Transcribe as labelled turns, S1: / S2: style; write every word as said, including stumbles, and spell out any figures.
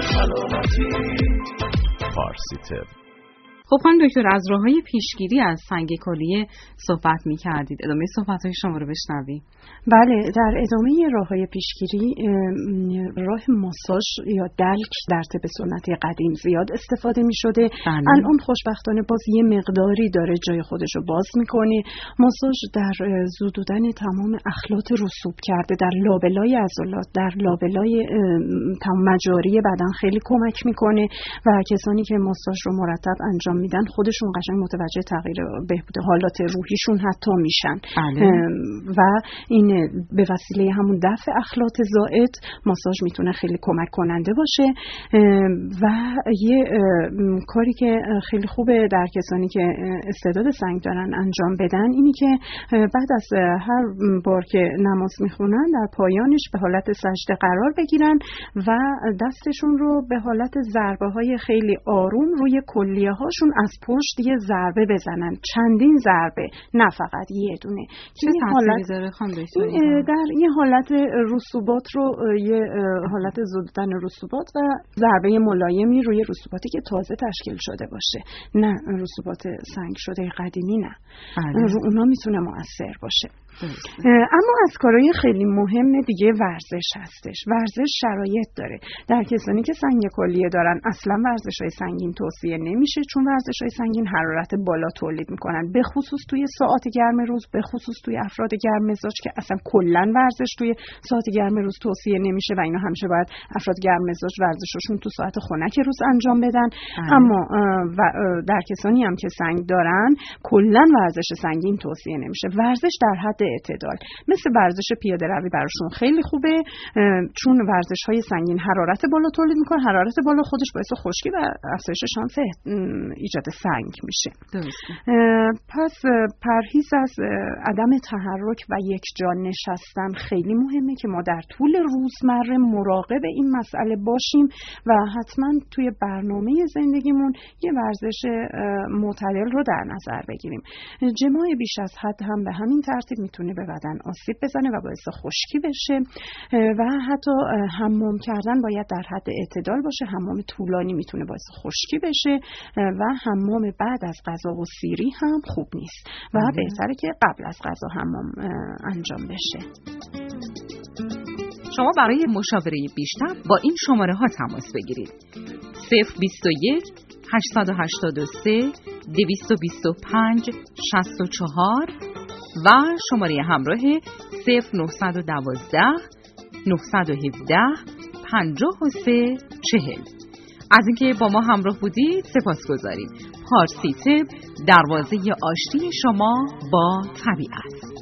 S1: سلامتی. فارسی تب.
S2: خب خانم دکتر، از راه‌های پیشگیری از سنگ کلیه صحبت می‌کردید. ادامه صحبت‌های شما رو بشنویم.
S3: بله، در ادامه راه‌های پیشگیری راه ماساژ یا دلک در طب سنتی قدیم زیاد استفاده می‌شده. الان خوشبختانه باز یه مقداری داره جای خودش رو باز می‌کنه. ماساژ در زدودن تمام اخلاط رسوب کرده در لابلای عضلات، در لابلای تمام مجاری بدن خیلی کمک می‌کنه و کسانی که ماساژ رو مرتب انجام میدن خودشون قشنگ متوجه تغییر بهبود حالات روحیشون حتی میشن. و این به وسیله همون دفع اخلاط زائد ماساژ میتونه خیلی کمک کننده باشه. و یه کاری که خیلی خوبه در کسانی که استعداد سنگ دارن انجام بدن اینی که بعد از هر بار که نماز میخونن در پایانش به حالت سجده قرار بگیرن و دستشون رو به حالت ضربه های خیلی آروم روی کلیه هاشون از پشت یه ضربه بزنن، چندین ضربه، نه فقط یه دونه.
S2: چه تأثیری داره خانم دکتر؟
S3: در یه حالت رسوبات رو، یه حالت زدودن رسوبات و ضربه ملایمی روی رسوباتی که تازه تشکیل شده باشه، نه رسوبات سنگ شده قدیمی، نه رو اونا میتونه مؤثر باشه. اما از کارهای خیلی مهم دیگه ورزش هستش. ورزش شرایط داره. در کسانی که سنگ کلیه دارن اصلا ورزش‌های سنگین توصیه نمیشه، چون ورزش‌های سنگین حرارت بالا تولید میکنن، به خصوص توی ساعات گرم روز، به خصوص توی افراد گرم مزاج که اصلا کلا ورزش توی ساعات گرم روز توصیه نمیشه و اینا همیشه باید افراد گرم مزاج ورزششون تو ساعت خنک روز انجام بدن. آه. اما در کسانی هم که سنگ دارن کلا ورزش سنگین توصیه نمیشه. ورزش در حد اعتدال، مثل ورزش پیاده روی براشون خیلی خوبه، چون ورزش‌های سنگین حرارت بالا تولید میکنه. حرارت بالا خودش باعث خشکی و افزایش شانس ایجاد سنگ میشه. پس پرهیز از عدم تحرک و یک جا نشستن خیلی مهمه که ما در طول روزمره مراقب این مسئله باشیم و حتما توی برنامه زندگیمون یه ورزش معتدل رو در نظر بگیریم. جماع بیش از حد هم به همین ترتیب میتونه به بدن آسیب بزنه و باعث خشکی بشه و حتی حمام کردن باید در حد اعتدال باشه. حمام طولانی میتونه باعث خشکی بشه و حمام بعد از غذا و سیری هم خوب نیست و آه. بهتره که قبل از غذا حمام انجام بشه.
S4: شما برای مشاوره بیشتر با این شماره ها تماس بگیرید: صفر بیست و یک هشتصد و هشتاد و سه دویست و بیست و پنج شصت و چهار و شماره همراه صفر نهصد و دوازده نهصد و هفده پنجاه و سه چهل. از اینکه با ما همراه بودید سپاسگزاریم. پارسی تب، دروازه آشتی شما با طبیعت.